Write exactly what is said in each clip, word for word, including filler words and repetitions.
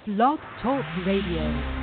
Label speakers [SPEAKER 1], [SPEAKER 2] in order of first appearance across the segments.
[SPEAKER 1] Blog Talk Radio.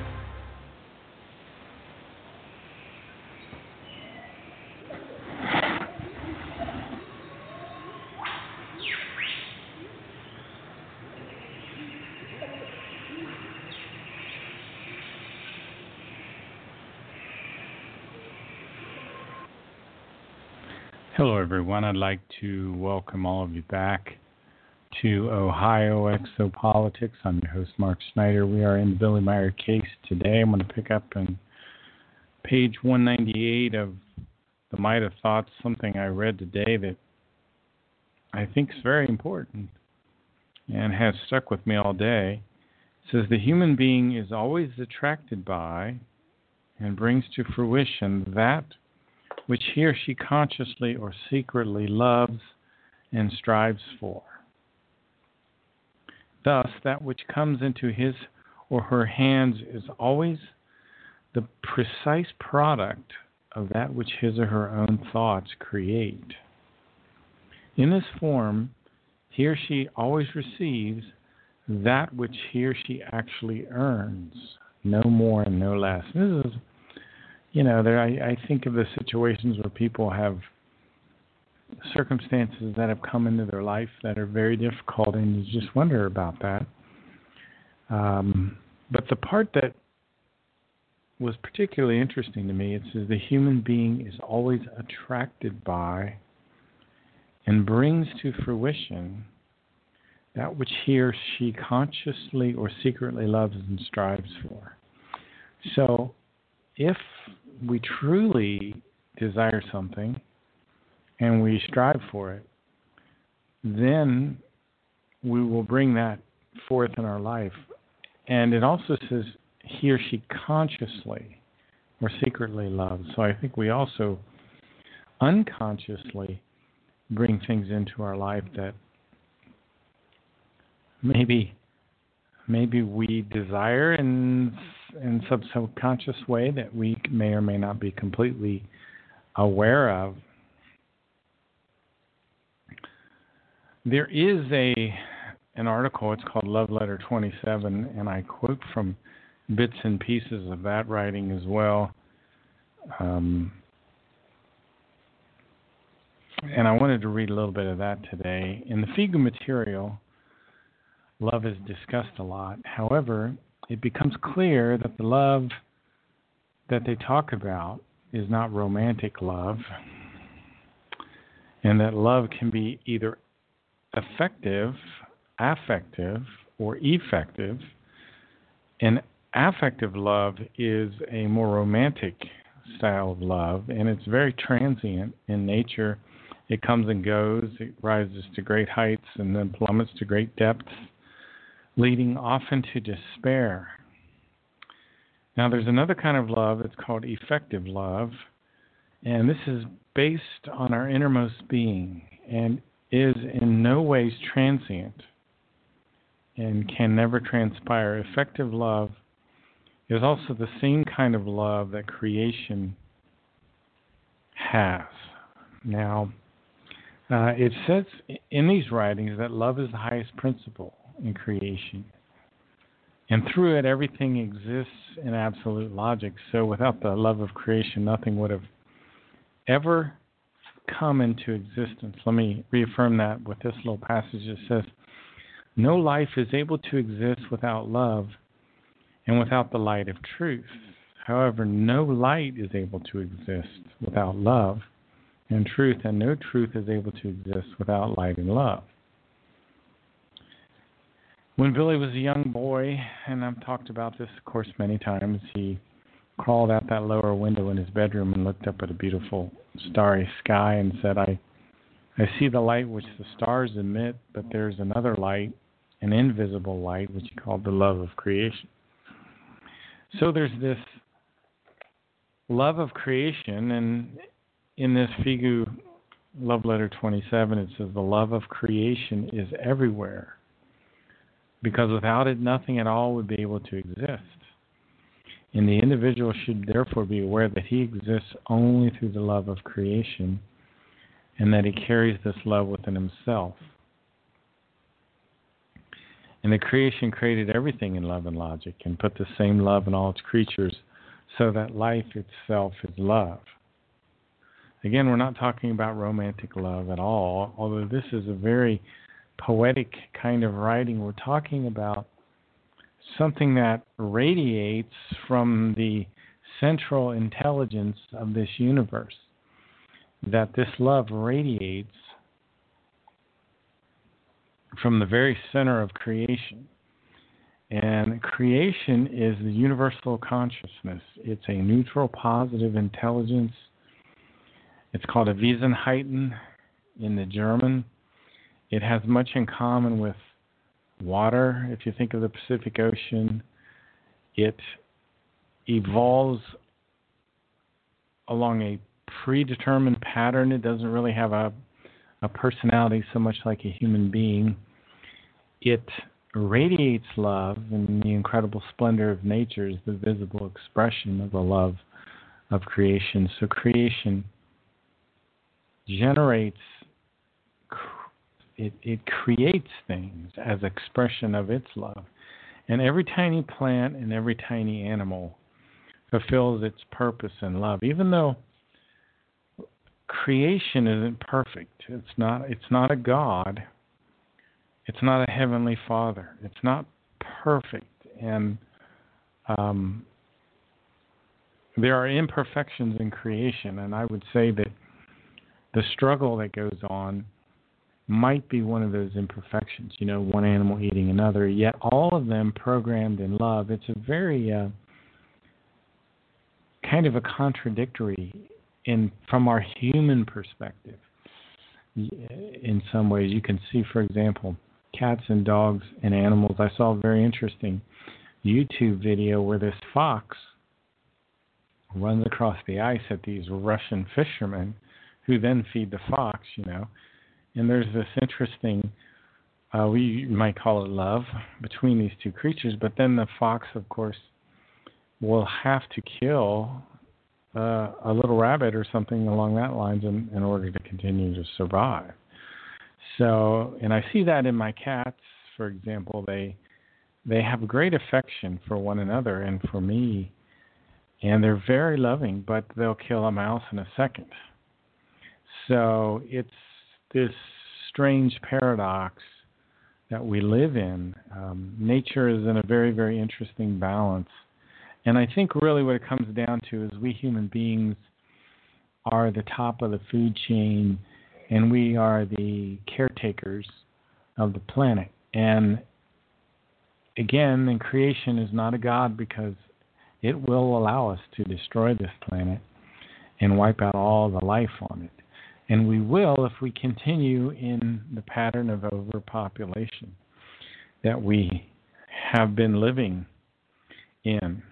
[SPEAKER 1] Hello, everyone. I'd like to welcome all of you back to Ohio Exopolitics. I'm your host, Mark Snyder. We are in the Billy Meyer case today. I'm going to pick up on page one ninety-eight of The Might of Thoughts, something I read today that I think is very important and has stuck with me all day. It says, the human being is always attracted by and brings to fruition that which he or she consciously or secretly loves and strives for. Thus, that which comes into his or her hands is always the precise product of that which his or her own thoughts create. In this form, he or she always receives that which he or she actually earns, no more and no less. This is You know, there. I, I think of the situations where people have circumstances that have come into their life that are very difficult, and you just wonder about that. Um, but the part that was particularly interesting to me, it says the human being is always attracted by and brings to fruition that which he or she consciously or secretly loves and strives for. So, if we truly desire something and we strive for it, then we will bring that forth in our life. And it also says he or she consciously or secretly loves. So I think we also unconsciously bring things into our life that maybe maybe we desire in in some subconscious way that we may or may not be completely aware of. There is a an article, it's called Love Letter twenty-seven, and I quote from bits and pieces of that writing as well. Um, and I wanted to read a little bit of that today. In the Figu material, love is discussed a lot. However, it becomes clear that the love that they talk about is not romantic love, and that love can be either effective, affective, or effective. And affective love is a more romantic style of love, and it's very transient in nature. It comes and goes. It rises to great heights and then plummets to great depths, leading often to despair. Now, there's another kind of love that's called effective love, and this is based on our innermost being and is in no ways transient and can never transpire. Effective love is also the same kind of love that creation has. Now, uh, it says in these writings that love is the highest principle in creation. And through it, everything exists in absolute logic. So without the love of creation, nothing would have ever come into existence. Let me reaffirm that with this little passage that says, no life is able to exist without love and without the light of truth. However, no light is able to exist without love and truth, and no truth is able to exist without light and love. When Billy was a young boy, and I've talked about this, of course, many times, he crawled out that lower window in his bedroom and looked up at a beautiful starry sky and said, I, I see the light which the stars emit, but there's another light, an invisible light, which he called the love of creation. So there's this love of creation, and in this Figu Love Letter twenty-seven, it says the love of creation is everywhere, because without it, nothing at all would be able to exist. And the individual should therefore be aware that he exists only through the love of creation, and that he carries this love within himself. And the creation created everything in love and logic and put the same love in all its creatures so that life itself is love. Again, we're not talking about romantic love at all, although this is a very poetic kind of writing. We're talking about something that radiates from the central intelligence of this universe, that this love radiates from the very center of creation. And creation is the universal consciousness. It's a neutral, positive intelligence. It's called a Wesenheiten in the German. It has much in common with water. If you think of the Pacific Ocean, it evolves along a predetermined pattern. It doesn't really have a, a personality so much like a human being. It radiates love, and the incredible splendor of nature is the visible expression of the love of creation. So creation generates, it, it creates things as expression of its love. And every tiny plant and every tiny animal fulfills its purpose in love. Even though creation isn't perfect, it's not, it's not a God, it's not a heavenly Father, it's not perfect. And um, there are imperfections in creation, and I would say that the struggle that goes on might be one of those imperfections, you know, one animal eating another, yet all of them programmed in love. It's a very uh, kind of a contradictory in from our human perspective. In some ways, you can see, for example, cats and dogs and animals. I saw a very interesting YouTube video where this fox runs across the ice at these Russian fishermen who then feed the fox, you know. And there's this interesting, uh, we might call it love, between these two creatures. But then the fox, of course, will have to kill uh, a little rabbit or something along that lines in, in order to continue to survive. So, and I see that in my cats, for example. They they have great affection for one another and for me, and they're very loving, but they'll kill a mouse in a second. So it's this strange paradox that we live in. Um, nature is in a very, very interesting balance. And I think really what it comes down to is we human beings are the top of the food chain, and we are the caretakers of the planet. And again, in creation is not a God, because it will allow us to destroy this planet and wipe out all the life on it. And we will if we continue in the pattern of overpopulation that we have been living in.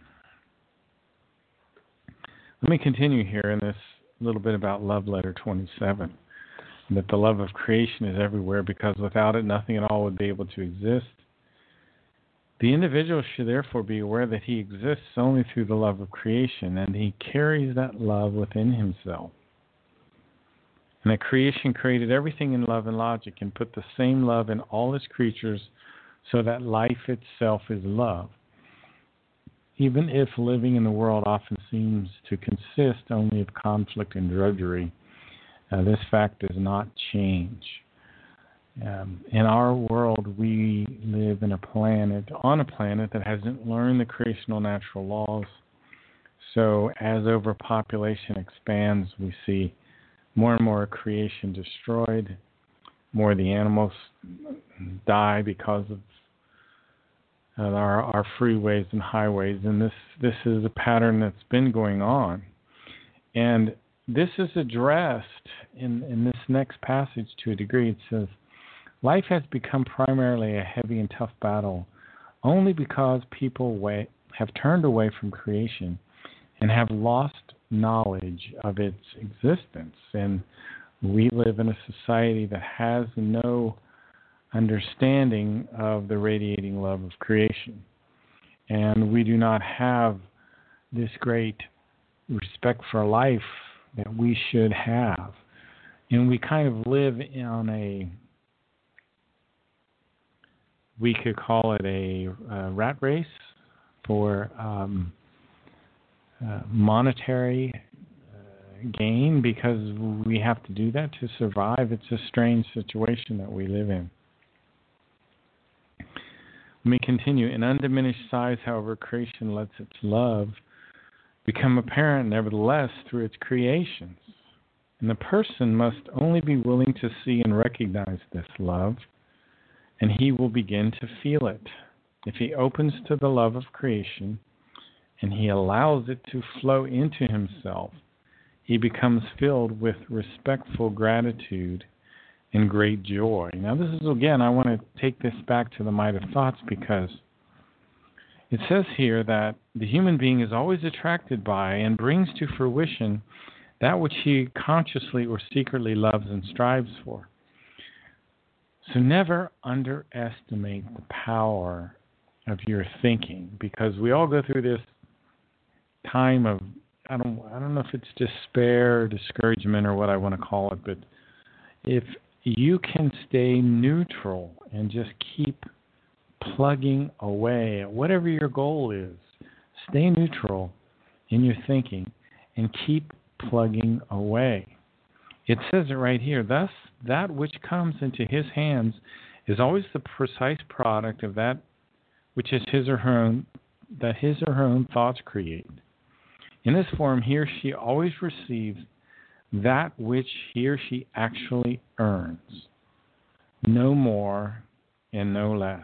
[SPEAKER 1] Let me continue here in this little bit about Love Letter twenty-seven, that the love of creation is everywhere, because without it, nothing at all would be able to exist. The individual should therefore be aware that he exists only through the love of creation, and he carries that love within himself. And that creation created everything in love and logic and put the same love in all its creatures so that life itself is love. Even if living in the world often seems to consist only of conflict and drudgery, uh, this fact does not change. Um, in our world, we live in a planet, on a planet that hasn't learned the creational natural laws. So as overpopulation expands, we see more and more creation destroyed, more of the animals die because of uh, our, our freeways and highways, and this, this is a pattern that's been going on. And this is addressed in, in this next passage to a degree. It says, life has become primarily a heavy and tough battle only because people way, have turned away from creation and have lost knowledge of its existence. And we live in a society that has no understanding of the radiating love of creation. And we do not have this great respect for life that we should have. And we kind of live on a we could call it a, a rat race for um, uh, monetary uh, gain, because we have to do that to survive. It's a strange situation that we live in. Let me continue. In undiminished size, however, creation lets its love become apparent nevertheless through its creations. And the person must only be willing to see and recognize this love, and he will begin to feel it. If he opens to the love of creation and he allows it to flow into himself, he becomes filled with respectful gratitude and great joy. Now, this is, again, I want to take this back to the Might of Thoughts, because it says here that the human being is always attracted by and brings to fruition that which he consciously or secretly loves and strives for. So never underestimate the power of your thinking, because we all go through this time of, I don't I don't know if it's despair, discouragement, or what I want to call it, but if you can stay neutral and just keep plugging away at whatever your goal is, stay neutral in your thinking and keep plugging away. It says it right here. Thus, that which comes into his hands is always the precise product of that which is his or her own, that his or her own thoughts create. In this form, he or she always receives that which he or she actually earns, no more and no less.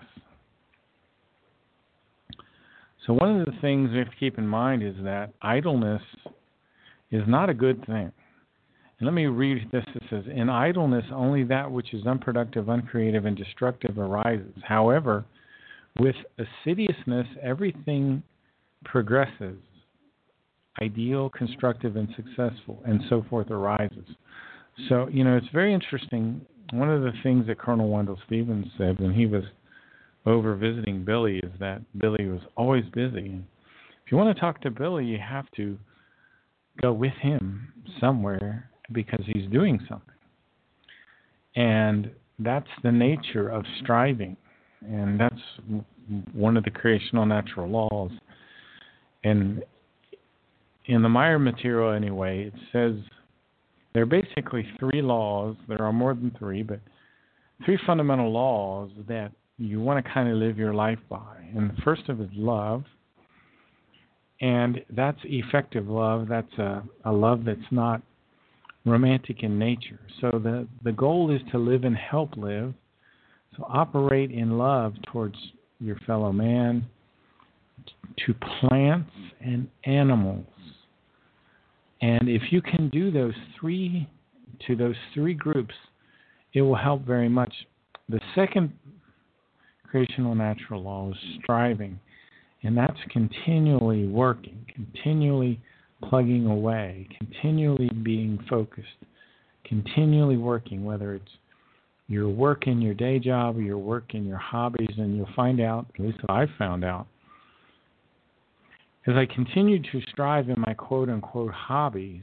[SPEAKER 1] So one of the things we have to keep in mind is that idleness is not a good thing. And let me read this. It says, in idleness, only that which is unproductive, uncreative, and destructive arises. However, with assiduousness, everything progresses. Ideal, constructive, and successful, and so forth arises. So, you know, it's very interesting. One of the things that Colonel Wendell Stevens said when he was over visiting Billy is that Billy was always busy. And if you want to talk to Billy, you have to go with him somewhere because he's doing something. And that's the nature of striving. And that's one of the creational natural laws. And in the Meyer material anyway, it says there are basically three laws. There are more than three, but three fundamental laws that you want to kind of live your life by. And the first of it is love. And that's effective love. That's a, a love that's not romantic in nature. So the, the goal is to live and help live. So operate in love towards your fellow man, to plants and animals. And if you can do those three, to those three groups, it will help very much. The second creational natural law is striving. And that's continually working, continually plugging away, continually being focused, continually working, whether it's your work in your day job or your work in your hobbies. And you'll find out, at least I've found out, as I continued to strive in my quote-unquote hobbies,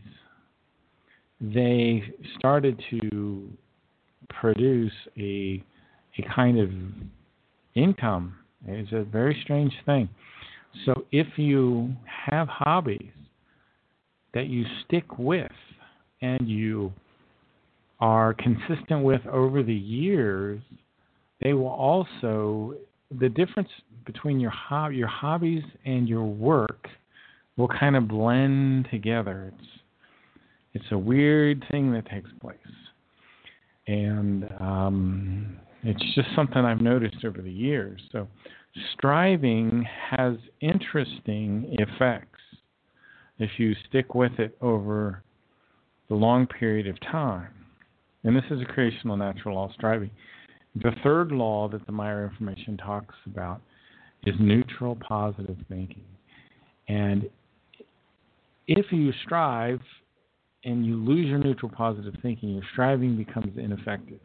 [SPEAKER 1] they started to produce a a kind of income. It's a very strange thing. So if you have hobbies that you stick with and you are consistent with over the years, they will also, the difference between your hob- your hobbies and your work will kind of blend together. It's it's a weird thing that takes place. And um, it's just something I've noticed over the years. So striving has interesting effects if you stick with it over the long period of time. And this is a creational natural law, striving. The third law that the Meyer information talks about is neutral positive thinking. And if you strive and you lose your neutral positive thinking, your striving becomes ineffective.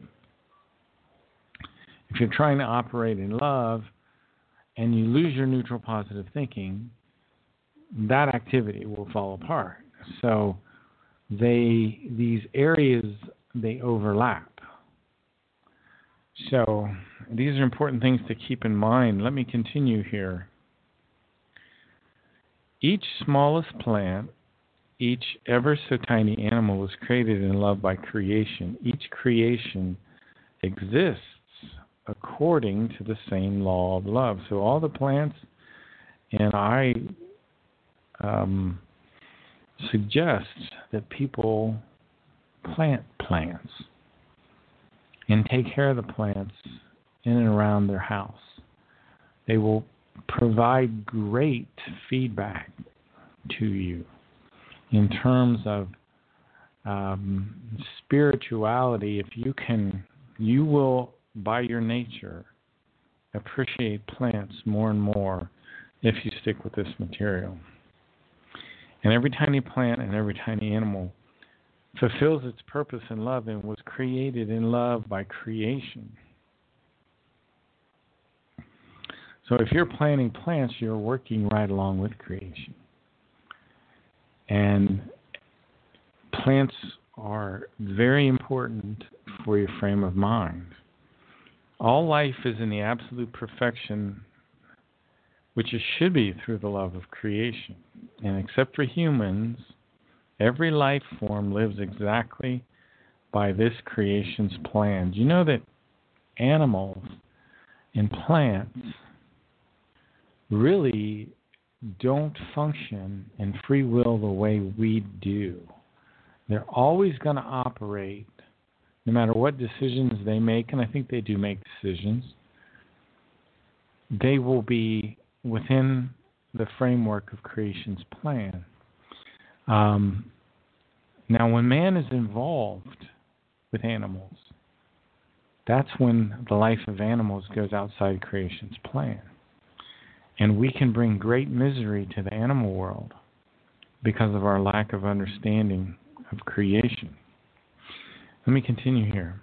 [SPEAKER 1] If you're trying to operate in love and you lose your neutral positive thinking, that activity will fall apart. So they these areas, they overlap. So these are important things to keep in mind. Let me continue here. Each smallest plant, each ever so tiny animal was created in love by creation. Each creation exists according to the same law of love. So all the plants, and I um, suggest that people plant plants and take care of the plants in and around their house. They will provide great feedback to you in terms of um, spirituality. If you can, you will, by your nature, appreciate plants more and more if you stick with this material. And every tiny plant and every tiny animal fulfills its purpose in love and was created in love by creation. So if you're planting plants, you're working right along with creation. And plants are very important for your frame of mind. All life is in the absolute perfection, which it should be through the love of creation. And except for humans, every life form lives exactly by this creation's plan. Do you know that animals and plants really don't function in free will the way we do? They're always going to operate, no matter what decisions they make, and I think they do make decisions, they will be within the framework of creation's plan. Um, now, when man is involved with animals, that's when the life of animals goes outside creation's plan. And we can bring great misery to the animal world because of our lack of understanding of creation. Let me continue here.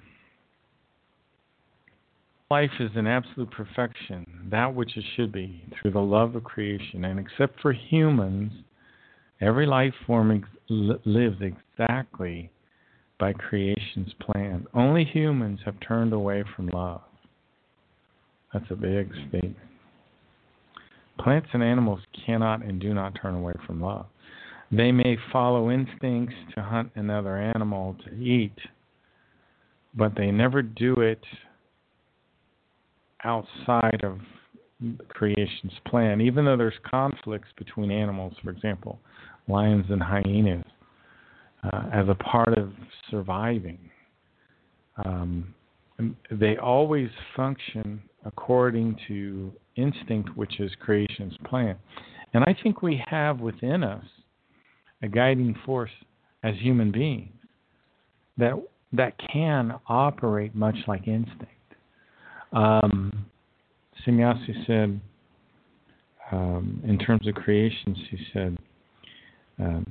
[SPEAKER 1] Life is in absolute perfection, that which it should be, through the love of creation. And except for humans, every life form ex- lives exactly by creation's plan. Only humans have turned away from love. That's a big statement. Plants and animals cannot and do not turn away from love. They may follow instincts to hunt another animal to eat, but they never do it outside of creation's plan. Even though there's conflicts between animals, for example, lions and hyenas, uh, as a part of surviving, um, they always function according to instinct, which is creation's plan. And I think we have within us a guiding force as human beings that that can operate much like instinct. Um, Sannyasi said, um, in terms of creations, he said, um,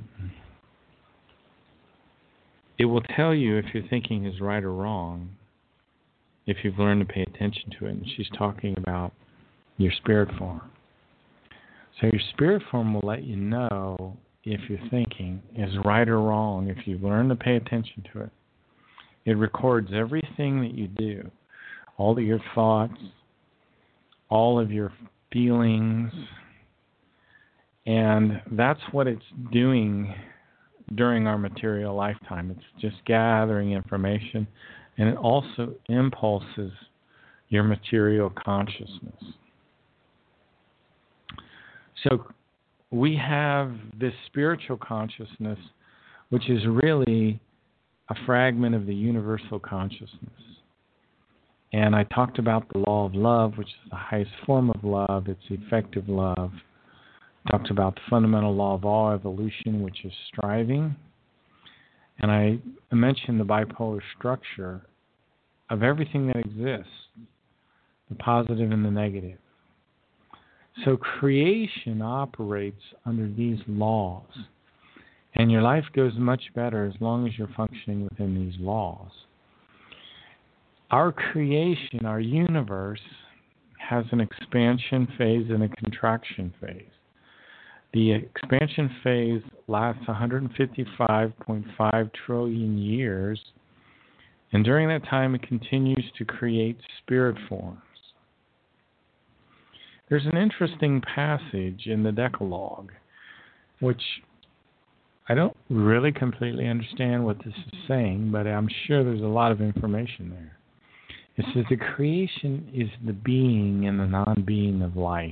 [SPEAKER 1] it will tell you if your thinking is right or wrong if you've learned to pay attention to it. And she's talking about your spirit form. So your spirit form will let you know if your thinking is right or wrong if you've learned to pay attention to it. It records everything that you do, all of your thoughts, all of your feelings, and that's what it's doing during our material lifetime. It's just gathering information, and it also impulses your material consciousness. So we have this spiritual consciousness, which is really a fragment of the universal consciousness. And I talked about the law of love, which is the highest form of love. It's effective love. I talked about the fundamental law of all evolution, which is striving. And I mentioned the bipolar structure of everything that exists, the positive and the negative. So creation operates under these laws. And your life goes much better as long as you're functioning within these laws. Our creation, our universe, has an expansion phase and a contraction phase. The expansion phase lasts one hundred fifty-five point five trillion years, And during that time, it continues to create spirit forms. There's an interesting passage in the Decalogue, which I don't really completely understand what this is saying, but I'm sure there's a lot of information there. It says the creation is the being and the non-being of life.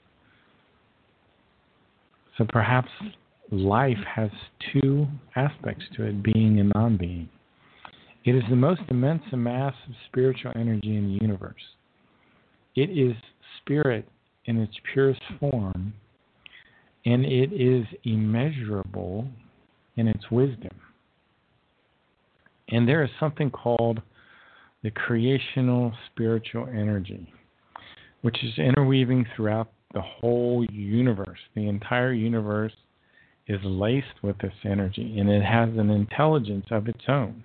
[SPEAKER 1] So perhaps life has two aspects to it, being and non-being. It is the most immense mass of spiritual energy in the universe. It is spirit in its purest form, and it is immeasurable in its wisdom. And there is something called the creational spiritual energy, which is interweaving throughout the whole universe. The entire universe is laced with this energy, and it has an intelligence of its own.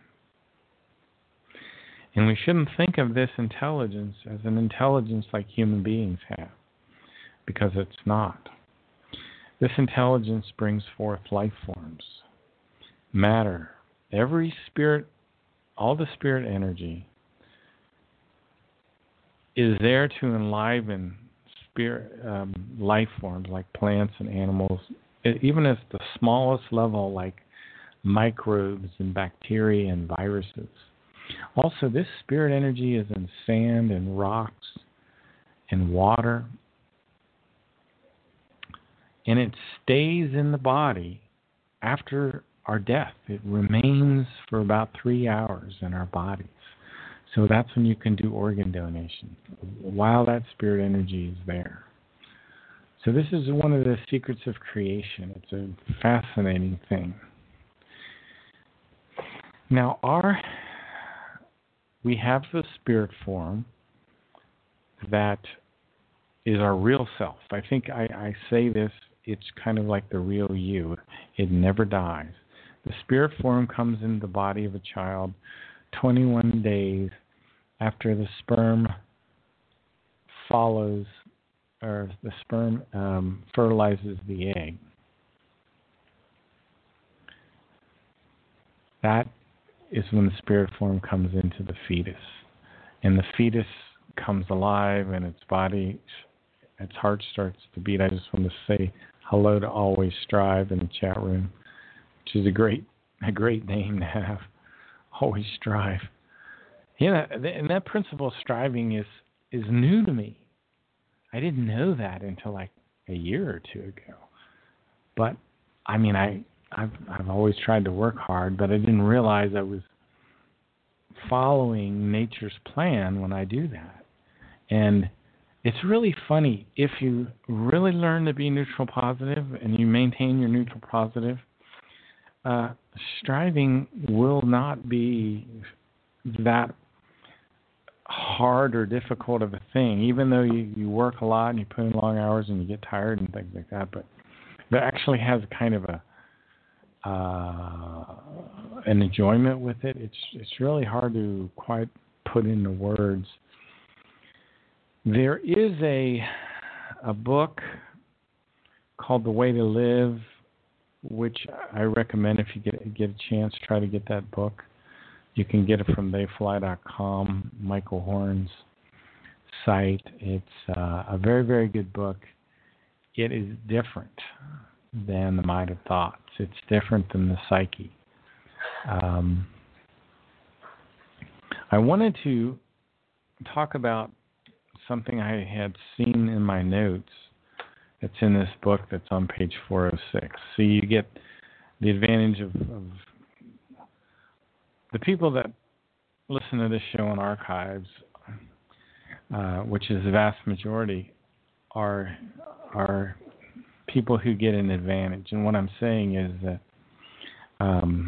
[SPEAKER 1] And we shouldn't think of this intelligence as an intelligence like human beings have, because it's not. This intelligence brings forth life forms, matter. Every spirit, all the spirit energy is there to enliven spirit um, life forms like plants and animals, even at the smallest level like microbes and bacteria and viruses. Also, this spirit energy is in sand and rocks and water, and it stays in the body after our death. It remains for about three hours in our bodies. So that's when you can do organ donation, while that spirit energy is there. So this is one of the secrets of creation. It's a fascinating thing. Now, our we have the spirit form that is our real self. I think I, I say this, it's kind of like the real you. It never dies. The spirit form comes into the body of a child twenty-one days after the sperm follows, or the sperm um, fertilizes the egg. That is when the spirit form comes into the fetus. And the fetus comes alive and its body, its heart starts to beat. I just want to say hello to Always Strive in the chat room, which is a great a great name to have. Always Strive. You know, and that principle of striving is, is new to me. I didn't know that until like a year or two ago. But, I mean, I, I've, I've always tried to work hard, but I didn't realize I was following nature's plan when I do that. And it's really funny. If you really learn to be neutral positive and you maintain your neutral positive, uh, striving will not be that hard or difficult of a thing, even though you, you work a lot and you put in long hours and you get tired and things like that. But that actually has a kind of a uh, an enjoyment with it. It's it's really hard to quite put into words. There is a a book called The Way to Live, which I recommend if you get get a chance, try to get that book. You can get it from they fly dot com, Michael Horn's site. It's uh, a very, very good book. It is different than the Mind of Thoughts. It's different than the Psyche. Um, I wanted to talk about something I had seen in my notes that's in this book that's on page four oh six. So you get the advantage of, of the people that listen to this show on archives, uh, which is the vast majority, are are people who get an advantage. And what I'm saying is that um,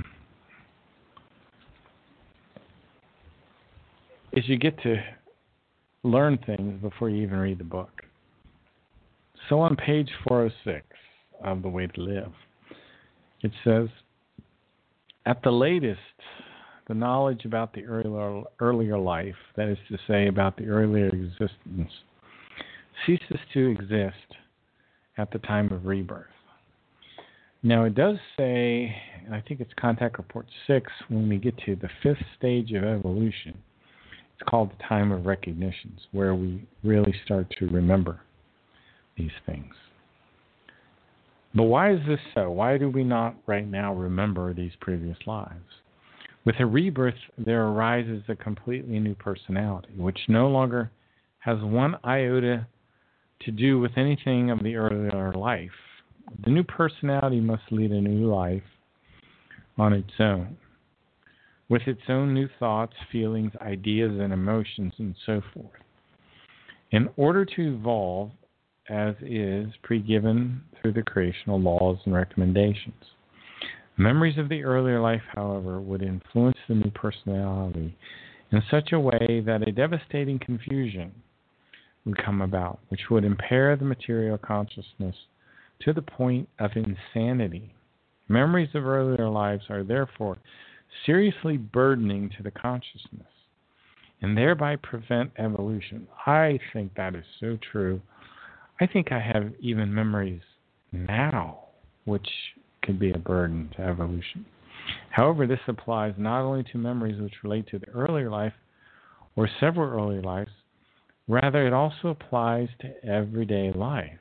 [SPEAKER 1] is you get to learn things before you even read the book. So on page four oh six of The Way to Live, it says, at the latest, the knowledge about the earlier, earlier life, that is to say, about the earlier existence, ceases to exist at the time of rebirth. Now, it does say, and I think it's Contact Report six, when we get to the fifth stage of evolution, it's called the time of recognitions, where we really start to remember these things. But why is this so? Why do we not right now remember these previous lives? With a rebirth, there arises a completely new personality, which no longer has one iota to do with anything of the earlier life. The new personality must lead a new life on its own, with its own new thoughts, feelings, ideas, and emotions, and so forth. In order to evolve, as is pre-given through the creational laws and recommendations. Memories of the earlier life, however, would influence the new personality in such a way that a devastating confusion would come about, which would impair the material consciousness to the point of insanity. Memories of earlier lives are therefore seriously burdening to the consciousness and thereby prevent evolution. I think that is so true. I think I have even memories now which could be a burden to evolution. However, this applies not only to memories which relate to the earlier life or several earlier lives, rather it also applies to everyday life.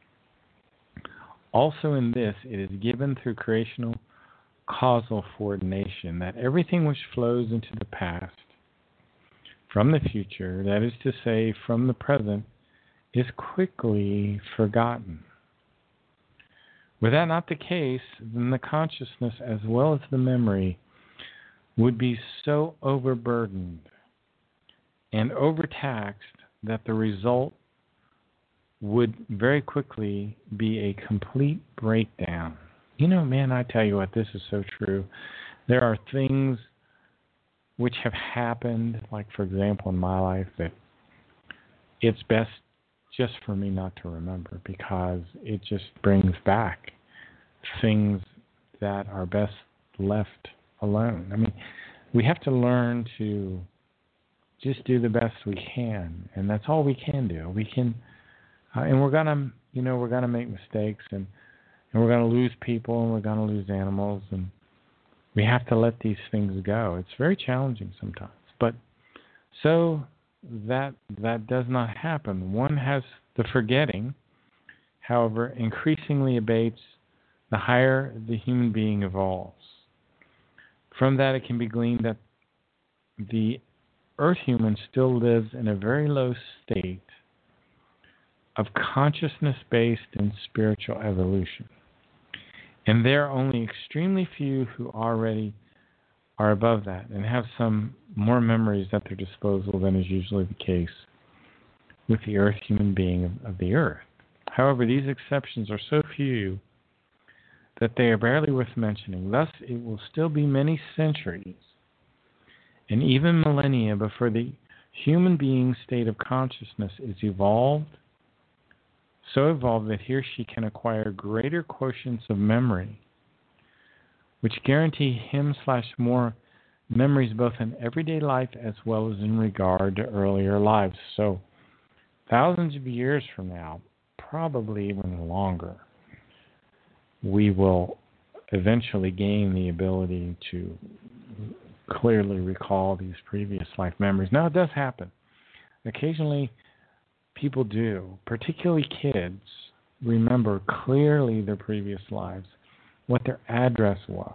[SPEAKER 1] Also in this, it is given through creational causal coordination that everything which flows into the past from the future, that is to say, from the present, is quickly forgotten. Were that not the case, then the consciousness as well as the memory would be so overburdened and overtaxed that the result would very quickly be a complete breakdown. You know, man, I tell you what, this is so true. There are things which have happened, like, for example, in my life, that it's best just for me not to remember, because it just brings back things that are best left alone. I mean, we have to learn to just do the best we can, and that's all we can do. We can, uh, and we're gonna, you know, we're gonna make mistakes, and and we're gonna lose people, and we're gonna lose animals, and we have to let these things go. It's very challenging sometimes, but so that that does not happen. One has the forgetting, however, increasingly abates the higher the human being evolves. From that, it can be gleaned that the Earth human still lives in a very low state of consciousness-based and spiritual evolution. And there are only extremely few who already are above that and have some more memories at their disposal than is usually the case with the Earth human being of, of the Earth. However, these exceptions are so few that they are barely worth mentioning. Thus, it will still be many centuries and even millennia before the human being's state of consciousness is evolved, so evolved that he or she can acquire greater quotients of memory, which guarantee him slash more memories both in everyday life as well as in regard to earlier lives. So thousands of years from now, probably even longer, we will eventually gain the ability to clearly recall these previous life memories. Now, it does happen. Occasionally, people do, particularly kids, remember clearly their previous lives, what their address was.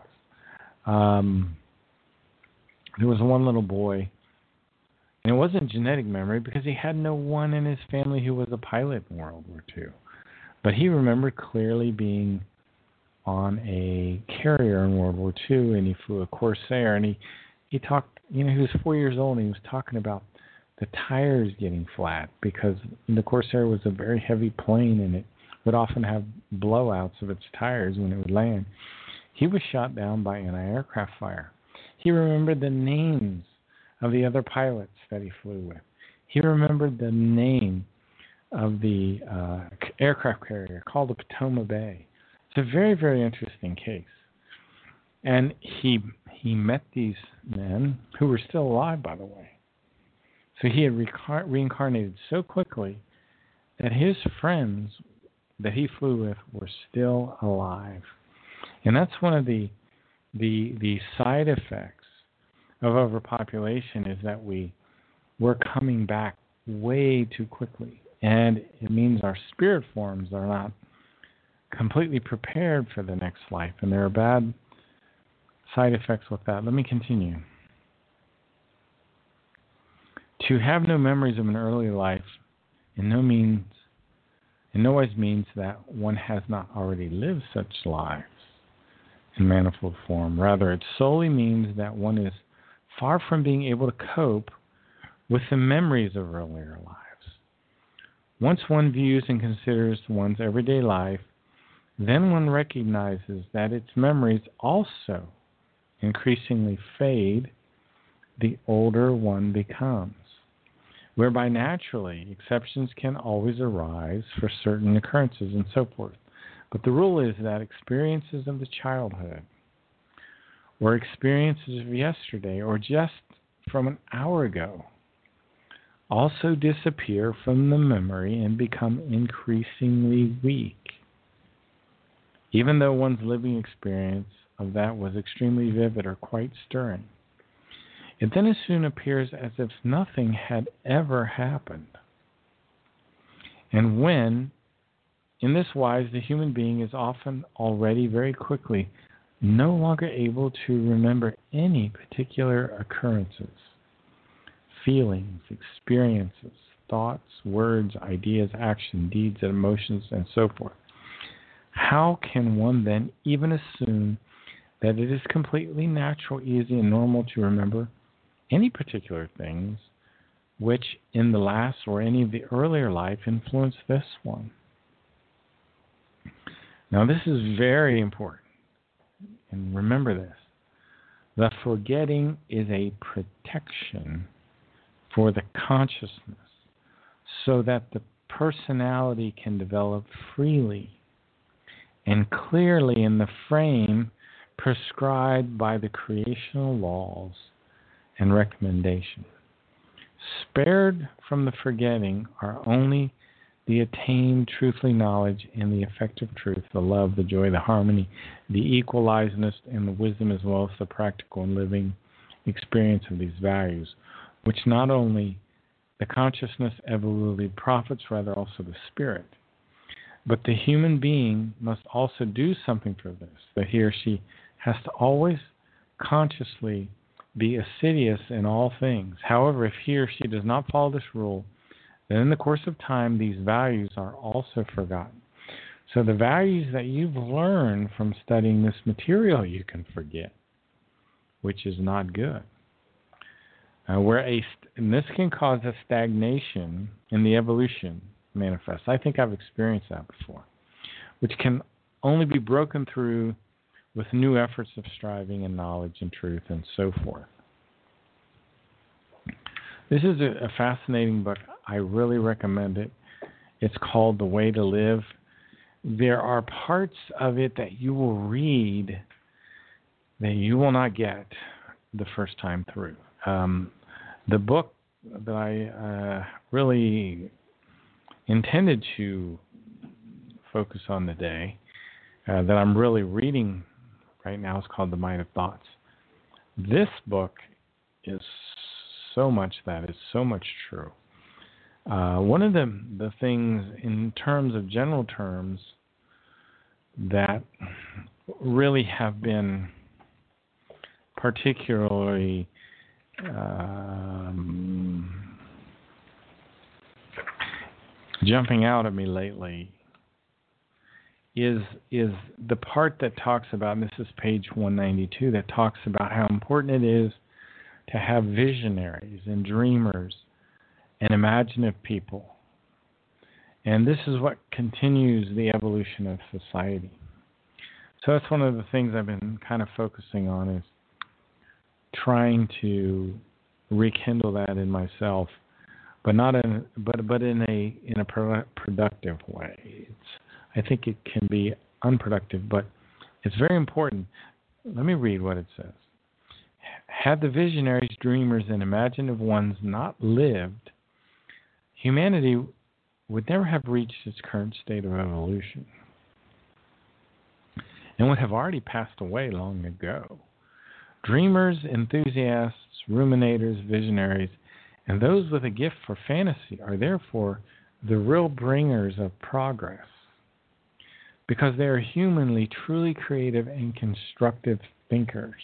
[SPEAKER 1] Um, there was one little boy, and it wasn't genetic memory because he had no one in his family who was a pilot in World War Two. But he remembered clearly being on a carrier in World War Two, and he flew a Corsair, and he, he talked, you know, he was four years old, and he was talking about the tires getting flat because the Corsair was a very heavy plane, and it would often have blowouts of its tires when it would land. He was shot down by anti-aircraft fire. He remembered the names of the other pilots that he flew with. He remembered the name of the uh, aircraft carrier called the Potomac Bay. It's a very, very interesting case. And he he met these men who were still alive, by the way. So he had recar- reincarnated so quickly that his friends that he flew with were still alive. And that's one of the the the side effects of overpopulation is that we we're coming back way too quickly. And it means our spirit forms are not completely prepared for the next life. And there are bad side effects with that. Let me continue. To have no memories of an early life in no means in no ways means that one has not already lived such lives in manifold form. Rather, it solely means that one is far from being able to cope with the memories of earlier lives. Once one views and considers one's everyday life, then one recognizes that its memories also increasingly fade the older one becomes, whereby naturally exceptions can always arise for certain occurrences and so forth. But the rule is that experiences of the childhood, or experiences of yesterday, or just from an hour ago, also disappear from the memory and become increasingly weak. Even though one's living experience of that was extremely vivid or quite stirring, it then as soon appears as if nothing had ever happened. And when, in this wise, the human being is often already very quickly no longer able to remember any particular occurrences, feelings, experiences, thoughts, words, ideas, action, deeds, and emotions, and so forth. How can one then even assume that it is completely natural, easy, and normal to remember any particular things which in the last or any of the earlier life influenced this one? Now this is very important. And remember this. The forgetting is a protection for the consciousness so that the personality can develop freely and clearly in the frame prescribed by the creational laws and recommendation. Spared from the forgetting are only the attained truthfully knowledge and the effective truth, the love, the joy, the harmony, the equalizedness, and the wisdom, as well as the practical and living experience of these values, which not only the consciousness evolutively profits, rather also the spirit. But the human being must also do something for this, that he or she has to always consciously be assiduous in all things. However, if he or she does not follow this rule, then in the course of time, these values are also forgotten. So the values that you've learned from studying this material, you can forget, which is not good. Uh, where a st- and this can cause a stagnation in the evolution manifest. I think I've experienced that before, which can only be broken through with new efforts of striving and knowledge and truth and so forth. This is a, a fascinating book. I really recommend it. It's called The Way to Live. There are parts of it that you will read that you will not get the first time through. Um, the book that I uh, really intended to focus on today, uh, that I'm really reading right now, is called The Might of Thoughts. This book is so much that is so much true. Uh, one of the, the things in terms of general terms that really have been particularly um, jumping out at me lately is is the part that talks about, and this is page one ninety-two, that talks about how important it is to have visionaries and dreamers and imaginative people. And this is what continues the evolution of society. So that's one of the things I've been kind of focusing on, is trying to rekindle that in myself, but not in but but in a in a pro- productive way. It's I think it can be unproductive, but it's very important. Let me read what it says. Had the visionaries, dreamers, and imaginative ones not lived, humanity would never have reached its current state of evolution. and would have already passed away long ago. Dreamers, enthusiasts, ruminators, visionaries, and those with a gift for fantasy are therefore the real bringers of progress, because they are humanly truly creative and constructive thinkers.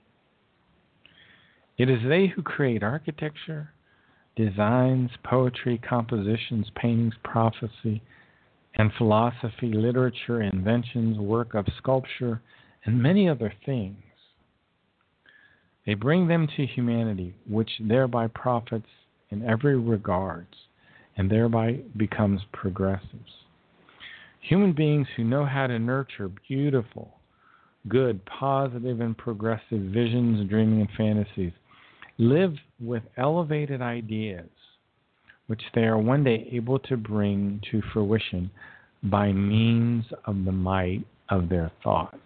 [SPEAKER 1] It is they who create architecture, designs, poetry, compositions, paintings, prophecy, and philosophy, literature, inventions, work of sculpture, and many other things. They bring them to humanity, which thereby profits in every regards, and thereby becomes progressives. Human beings who know how to nurture beautiful, good, positive, and progressive visions, dreaming, and fantasies live with elevated ideas, which they are one day able to bring to fruition by means of the might of their thoughts.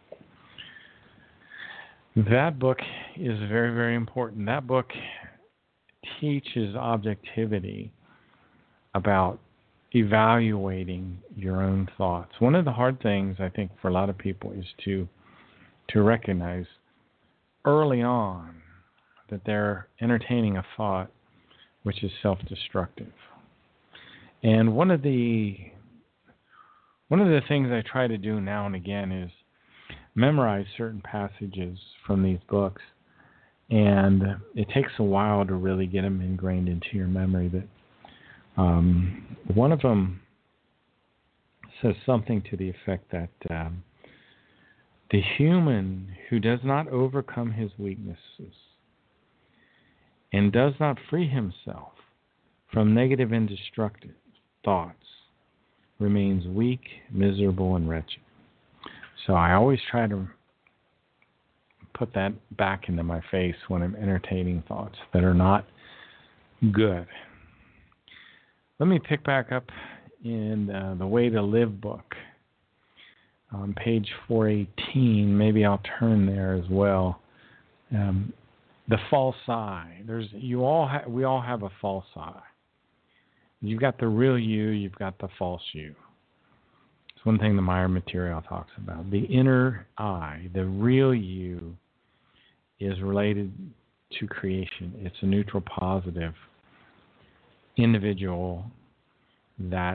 [SPEAKER 1] That book is very, very important. That book teaches objectivity about evaluating your own thoughts. One of the hard things, I think, for a lot of people is to to recognize early on that they're entertaining a thought which is self-destructive. And one of the one of the things I try to do now and again is memorize certain passages from these books, and it takes a while to really get them ingrained into your memory. That um, one of them says something to the effect that um, the human who does not overcome his weaknesses and does not free himself from negative and destructive thoughts remains weak, miserable, and wretched. So I always try to put that back into my face when I'm entertaining thoughts that are not good. Let me pick back up in uh, the Way to Live book on page four eighteen. Maybe I'll turn there as well. Um, the false I. There's you all. Ha- we all have a false I. You've got the real you. You've got the false you. It's one thing the Meyer material talks about. The inner I, the real you, is related to creation. It's a neutral, positive individual that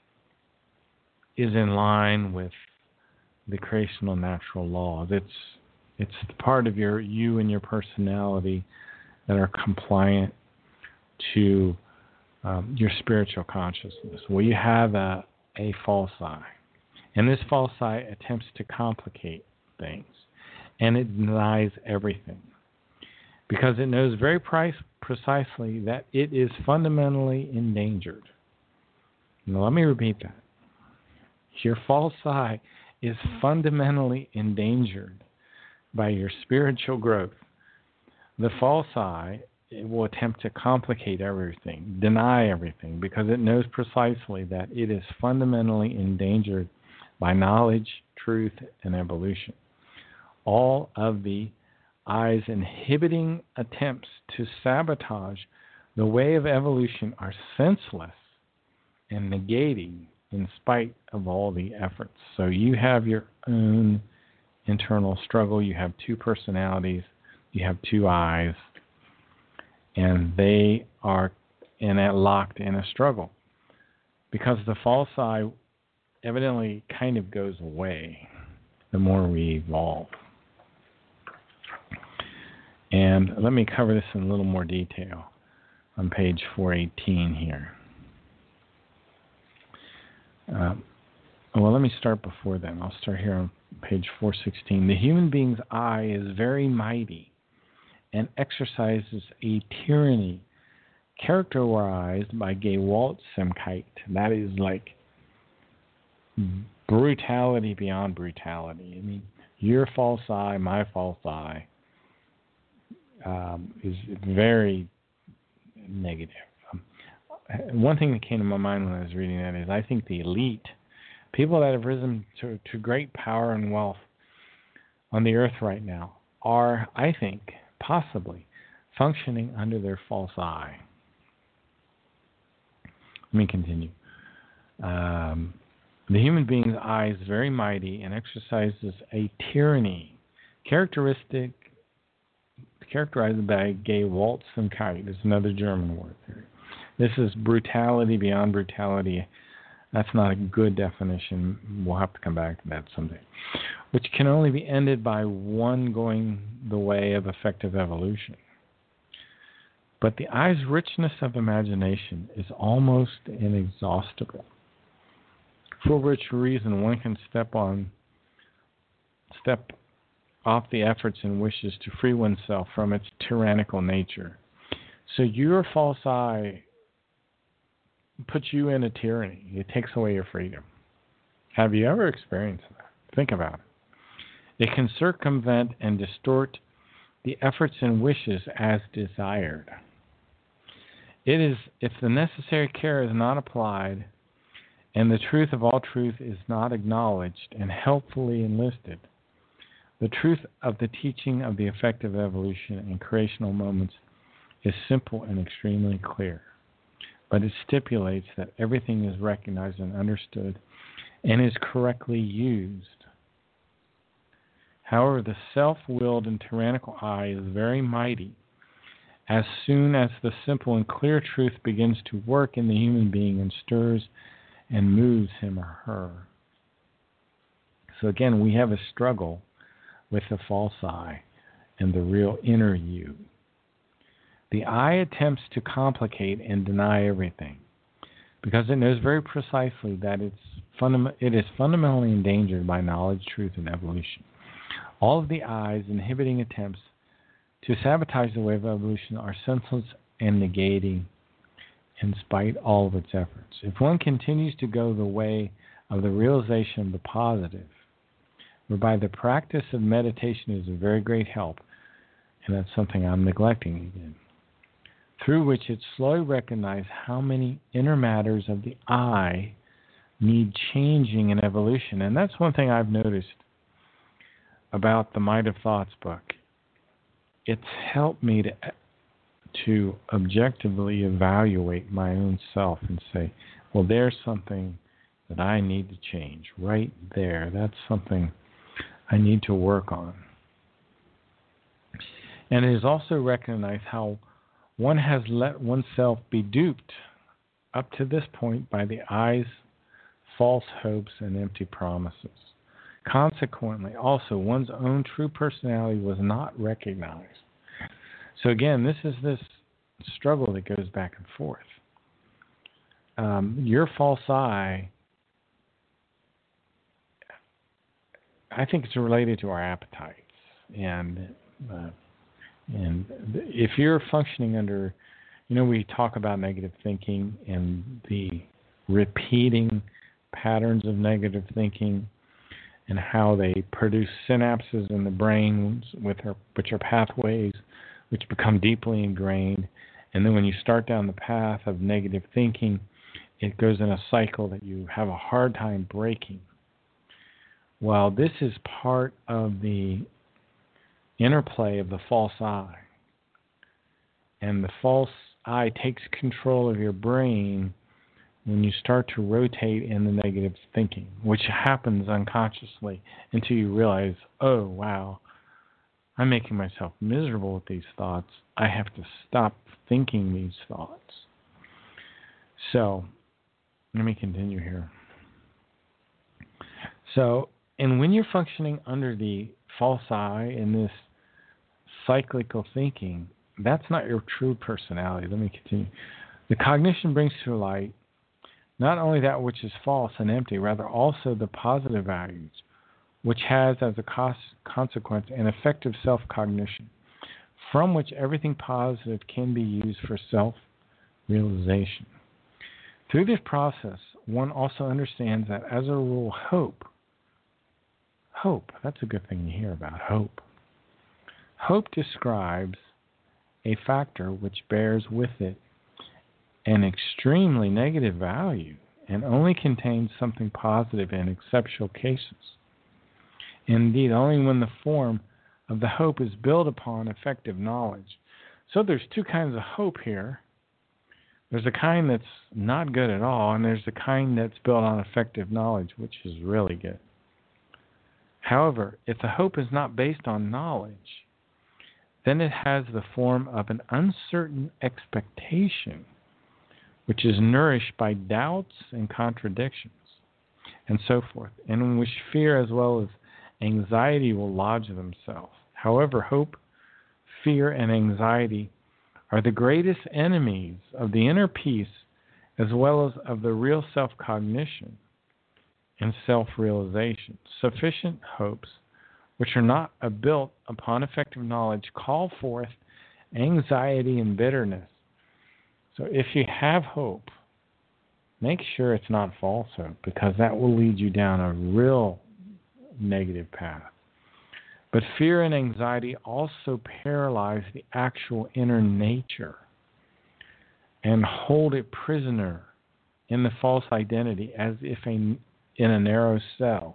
[SPEAKER 1] is in line with the creational natural laws. It's it's the part of your you and your personality that are compliant to um, your spiritual consciousness. Well, you have a, a false I. And this false I attempts to complicate things. And it denies everything. Because it knows very price, precisely that it is fundamentally endangered. Now, let me repeat that. Your false I is fundamentally endangered by your spiritual growth. The false I it will attempt to complicate everything, deny everything, because it knows precisely that it is fundamentally endangered by knowledge, truth, and evolution. All of the I's inhibiting attempts to sabotage the way of evolution are senseless and negating in spite of all the efforts. So you have your own internal struggle. You have two personalities. You have two I's. And they are in a, locked in a struggle. Because the false I evidently kind of goes away the more we evolve. And let me cover this in a little more detail on page four eighteen here. Uh, well, let me start before then. I'll start here on page four sixteen. The human being's I is very mighty and exercises a tyranny characterized by Gewaltsamkeit. That is like brutality beyond brutality. I mean, your false I, my false I, um, is very negative. Um, one thing that came to my mind when I was reading that is I think the elite, people that have risen to, to great power and wealth on the earth right now, are, I think, possibly functioning under their false I. Let me continue. Um, The human being's eye is very mighty and exercises a tyranny characteristic characterized by Gewaltsamkeit, is another German word there. This is brutality beyond brutality. That's not a good definition. We'll have to come back to that someday. Which can only be ended by one going the way of effective evolution. But the eye's richness of imagination is almost inexhaustible. For which reason one can step on, step off the efforts and wishes to free oneself from its tyrannical nature. So your false eye puts you in a tyranny. It takes away your freedom. Have you ever experienced that? Think about it. It can circumvent and distort the efforts and wishes as desired. It is, if the necessary care is not applied and the truth of all truth is not acknowledged and helpfully enlisted, the truth of the teaching of the effective evolution and creational moments is simple and extremely clear. But it stipulates that everything is recognized and understood and is correctly used. However, the self-willed and tyrannical eye is very mighty as soon as the simple and clear truth begins to work in the human being and stirs and moves him or her. So again, we have a struggle with the false eye and the real inner you. The eye attempts to complicate and deny everything because it knows very precisely that it's fundam- it is fundamentally endangered by knowledge, truth, and evolution. All of the eye's inhibiting attempts to sabotage the way of evolution are senseless and negating in spite of all of its efforts. If one continues to go the way of the realization of the positive, whereby the practice of meditation is a very great help, and that's something I'm neglecting again, through which it slowly recognizes how many inner matters of the eye need changing in evolution. And that's one thing I've noticed about the Might of Thoughts book. It's helped me to, to objectively evaluate my own self and say, well, there's something that I need to change right there. That's something I need to work on. And it has also recognized how one has let oneself be duped up to this point by the eye's false hopes and empty promises. Consequently, also, one's own true personality was not recognized. So again, this is this struggle that goes back and forth. Um, your false eye, I think it's related to our appetites. And uh, and if you're functioning under, you know, we talk about negative thinking and the repeating patterns of negative thinking and how they produce synapses in the brain, with our, which are pathways which become deeply ingrained. And then when you start down the path of negative thinking, it goes in a cycle that you have a hard time breaking. Well, this is part of the interplay of the false eye. And the false eye takes control of your brain when you start to rotate in the negative thinking, which happens unconsciously until you realize, oh, wow, I'm making myself miserable with these thoughts. I have to stop thinking these thoughts. So, let me continue here. So, and when you're functioning under the false eye in this cyclical thinking, that's not your true personality. Let me continue. The cognition brings to light not only that which is false and empty, rather also the positive values, which has as a cos- consequence an effective self-cognition, from which everything positive can be used for self-realization. Through this process, one also understands that, as a rule, hope, hope, that's a good thing to hear about, hope. Hope describes a factor which bears with it an extremely negative value and only contains something positive in exceptional cases. Indeed, only when the form of the hope is built upon effective knowledge. So there's two kinds of hope here. There's a kind that's not good at all, and there's the kind that's built on effective knowledge, which is really good. However, if the hope is not based on knowledge, then it has the form of an uncertain expectation, which is nourished by doubts and contradictions, and so forth, and in which fear as well as anxiety will lodge themselves. However, hope, fear, and anxiety are the greatest enemies of the inner peace as well as of the real self-cognition and self-realization. Sufficient hopes, which are not built upon effective knowledge, call forth anxiety and bitterness. So if you have hope, make sure it's not false hope, because that will lead you down a real negative path. But fear and anxiety also paralyze the actual inner nature and hold it prisoner in the false identity as if a, in a narrow cell.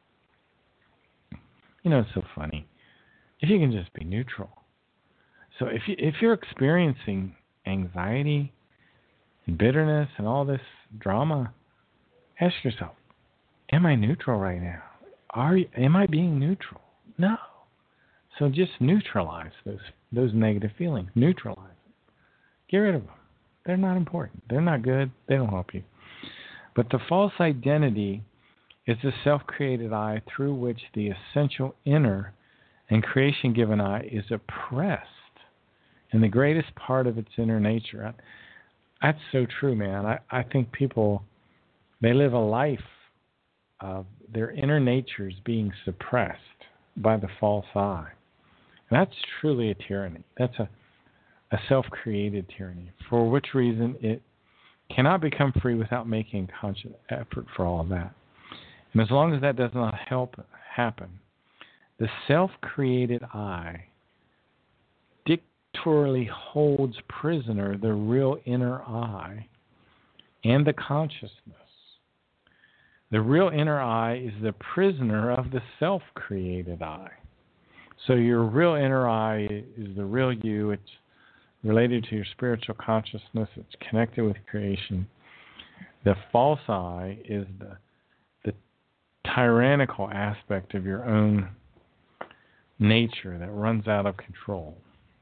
[SPEAKER 1] You know, it's so funny. If you can just be neutral. So if you, if you're experiencing anxiety and bitterness and all this drama, ask yourself, am I neutral right now? Are you, am I being neutral? No. So just neutralize those those negative feelings. Neutralize them. Get rid of them. They're not important. They're not good. They don't help you. But the false identity is the self-created I through which the essential inner and creation-given I is oppressed in the greatest part of its inner nature. That's so true, man. I, I think people, they live a life of their inner natures being suppressed by the false I. And that's truly a tyranny. That's a, a self-created tyranny, for which reason it cannot become free without making a conscious effort for all of that. And as long as that does not help happen, the self-created I dictatorially holds prisoner the real inner I and the consciousness. The real inner I is the prisoner of the self-created I. So your real inner I is the real you. It's related to your spiritual consciousness. It's connected with creation. The false I is the the tyrannical aspect of your own nature that runs out of control.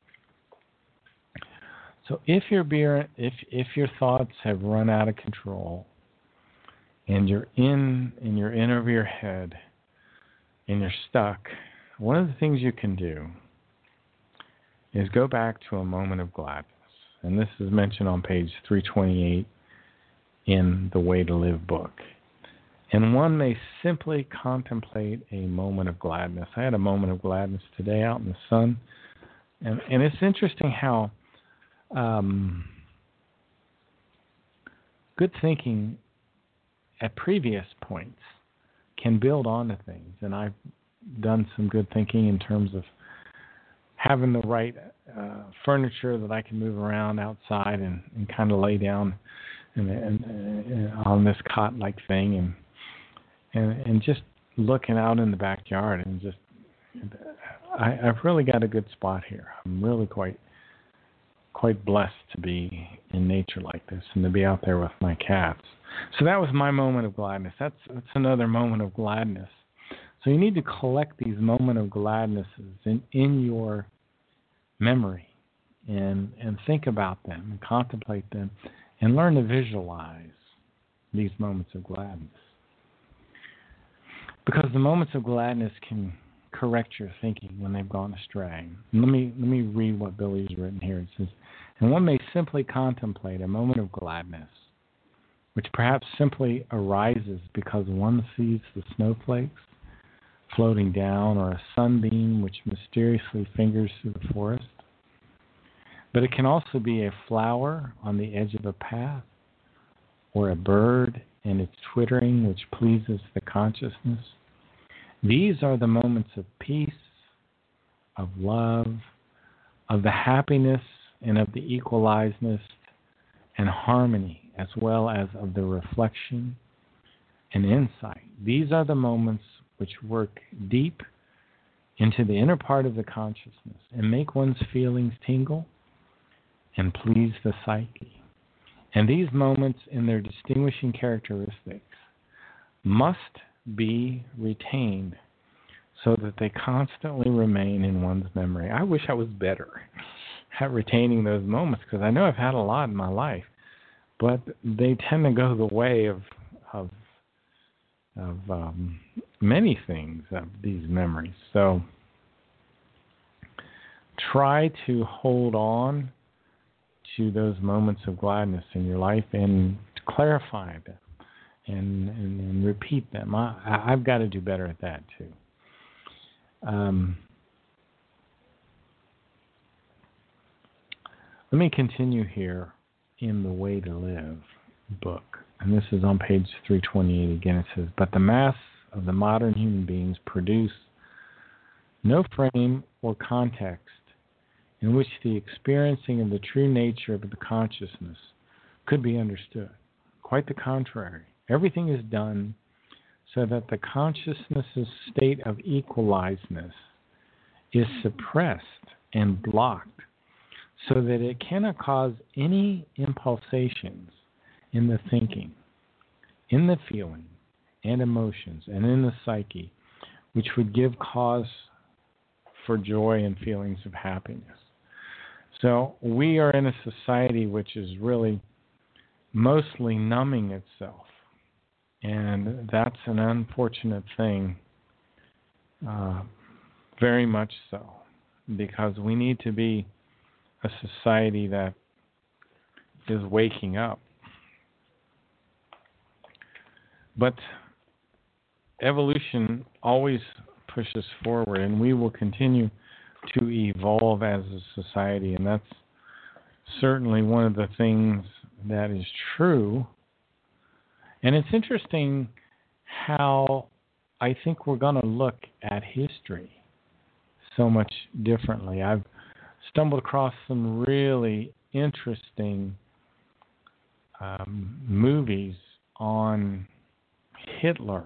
[SPEAKER 1] So if your beer, if if your thoughts have run out of control, and you're in in your inner of your head, and you're stuck, one of the things you can do is go back to a moment of gladness. And this is mentioned on page three twenty-eight in the Way to Live book. And one may simply contemplate a moment of gladness. I had a moment of gladness today out in the sun. And, and it's interesting how um, good thinking at previous points can build onto things. And I've done some good thinking in terms of having the right uh, furniture that I can move around outside and, and kind of lay down and, and, and on this cot-like thing, and, and and just looking out in the backyard, and just I, I've really got a good spot here. I'm really quite quite blessed to be in nature like this and to be out there with my cats. So that was my moment of gladness. That's that's another moment of gladness. So you need to collect these moment of gladnesses in, in your memory and and think about them and contemplate them and learn to visualize these moments of gladness. Because the moments of gladness can correct your thinking when they've gone astray. And let me let me read what Billy's written here. It says, and one may simply contemplate a moment of gladness, which perhaps simply arises because one sees the snowflakes floating down, or a sunbeam which mysteriously fingers through the forest. But it can also be a flower on the edge of a path, or a bird and its twittering which pleases the consciousness. These are the moments of peace, of love, of the happiness and of the equalizedness and harmony, as well as of the reflection and insight. These are the moments which work deep into the inner part of the consciousness and make one's feelings tingle and please the psyche. And these moments in their distinguishing characteristics must be retained so that they constantly remain in one's memory. I wish I was better at retaining those moments, because I know I've had a lot in my life, but they tend to go the way of of, of um, many things, of these memories. So try to hold on to those moments of gladness in your life and clarify them and, and, and repeat them. I, I've got to do better at that too. Um, let me continue here in the Way to Live book. And this is on page three twenty-eight again. It says, but the mass of the modern human beings produce no frame or context in which the experiencing of the true nature of the consciousness could be understood. Quite the contrary. Everything is done so that the consciousness's state of equalizedness is suppressed and blocked, so that it cannot cause any impulsations in the thinking, in the feeling, and emotions, and in the psyche, which would give cause for joy and feelings of happiness. So we are in a society which is really mostly numbing itself. And that's an unfortunate thing, uh, very much so, because we need to be a society that is waking up. But evolution always pushes forward, and we will continue to evolve as a society, and that's certainly one of the things that is true. And it's interesting how I think we're going to look at history so much differently. I've stumbled across some really interesting um, movies on Hitler,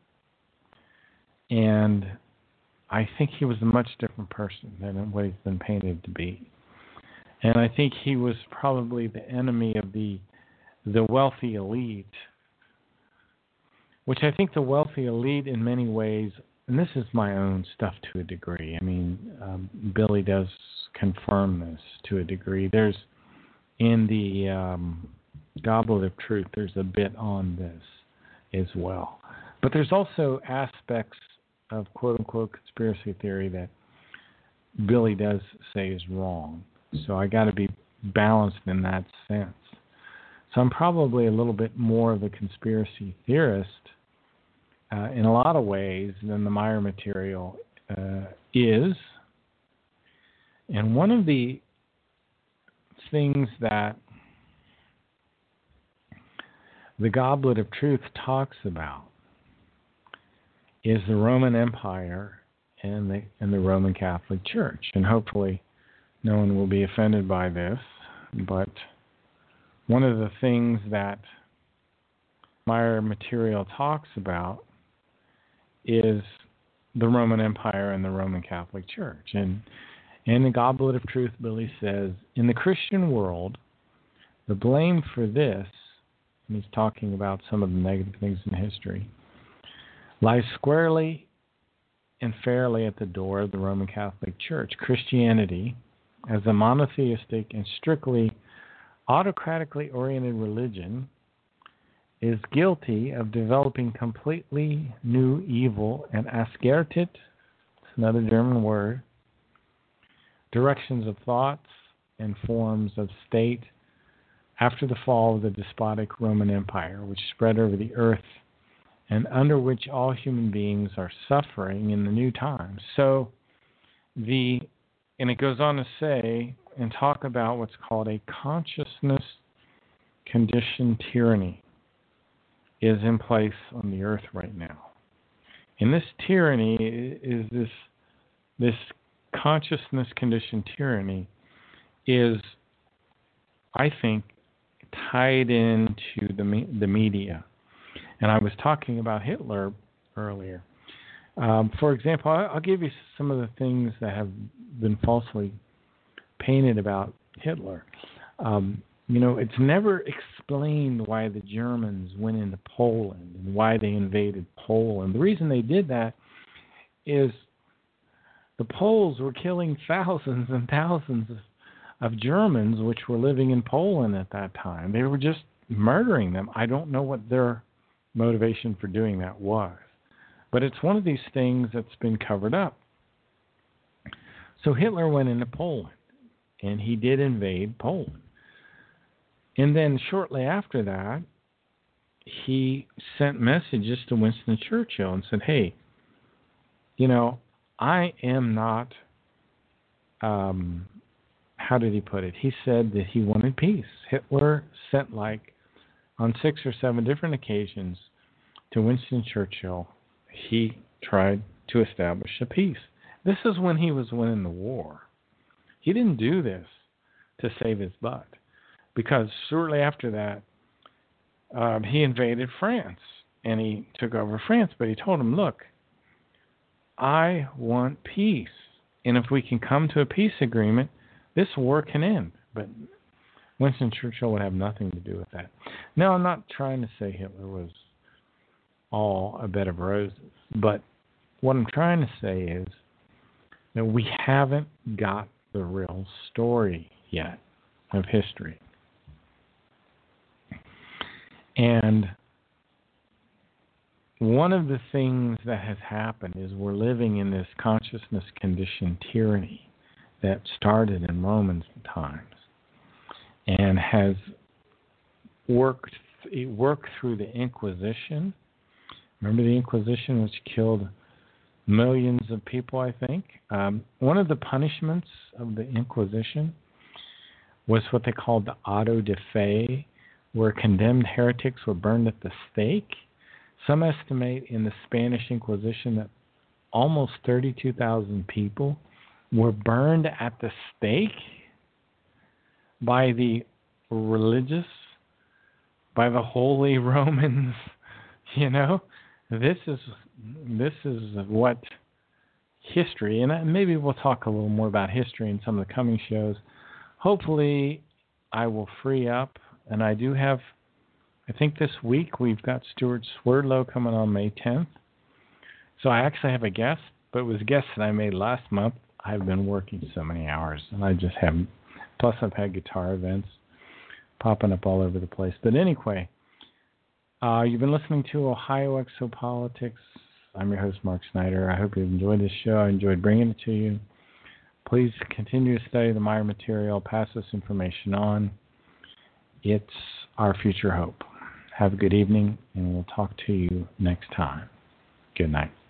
[SPEAKER 1] and I think he was a much different person than what he's been painted to be. And I think he was probably the enemy of the the wealthy elite, which I think the wealthy elite in many ways, and this is my own stuff to a degree. I mean, um, Billy does confirm this to a degree. There's, in the um, Goblet of Truth, there's a bit on this as well. But there's also aspects of quote-unquote conspiracy theory that Billy does say is wrong. So I got to be balanced in that sense. So I'm probably a little bit more of a conspiracy theorist uh, in a lot of ways than the Meyer material uh, is. And one of the things that the Goblet of Truth talks about is the Roman Empire and the and the Roman Catholic Church. And hopefully no one will be offended by this, but one of the things that Meyer material talks about is the Roman Empire and the Roman Catholic Church. And in the Goblet of Truth, Billy says, in the Christian world, the blame for this, and he's talking about some of the negative things in history, lies squarely and fairly at the door of the Roman Catholic Church. Christianity, as a monotheistic and strictly autocratically oriented religion, is guilty of developing completely new evil and askertet, another German word, directions of thoughts and forms of state after the fall of the despotic Roman Empire, which spread over the earth and under which all human beings are suffering in the new times. So the, and it goes on to say and talk about what's called a consciousness conditioned tyranny is in place on the earth right now. And this tyranny is this this consciousness conditioned tyranny is, I think, tied into the the media. And I was talking about Hitler earlier. Um, for example, I'll give you some of the things that have been falsely painted about Hitler. Um, You know, it's never explained why the Germans went into Poland and why they invaded Poland. The reason they did that is the Poles were killing thousands and thousands of, of Germans which were living in Poland at that time. They were just murdering them. I don't know what their motivation for doing that was. But it's one of these things that's been covered up. So Hitler went into Poland, and he did invade Poland. And then shortly after that, he sent messages to Winston Churchill and said, hey, you know, I am not, um, how did he put it? He said that he wanted peace. Hitler sent like on six or seven different occasions to Winston Churchill, he tried to establish a peace. This is when he was winning the war. He didn't do this to save his butt, because shortly after that, um, he invaded France and he took over France. But he told him, look, I want peace. And if we can come to a peace agreement, this war can end. But Winston Churchill would have nothing to do with that. Now, I'm not trying to say Hitler was all a bed of roses. But what I'm trying to say is that we haven't got the real story yet of history. And one of the things that has happened is we're living in this consciousness conditioned tyranny that started in Roman times and has worked it worked through the Inquisition. Remember the Inquisition, which killed millions of people, I think? Um, one of the punishments of the Inquisition was what they called the auto de fe, where condemned heretics were burned at the stake. Some estimate in the Spanish Inquisition that almost thirty-two thousand people were burned at the stake by the religious, by the Holy Romans. You know, this is this is what history, and maybe we'll talk a little more about history in some of the coming shows. Hopefully, I will free up, and I do have. I think this week we've got Stuart Swerdlow coming on May tenth. So I actually have a guest, but it was a guest that I made last month. I've been working so many hours, and I just haven't. Plus, I've had guitar events popping up all over the place. But anyway, uh, you've been listening to Ohio Exopolitics. I'm your host, Mark Snyder. I hope you've enjoyed this show. I enjoyed bringing it to you. Please continue to study the Meyer material. Pass this information on. It's our future hope. Have a good evening, and we'll talk to you next time. Good night.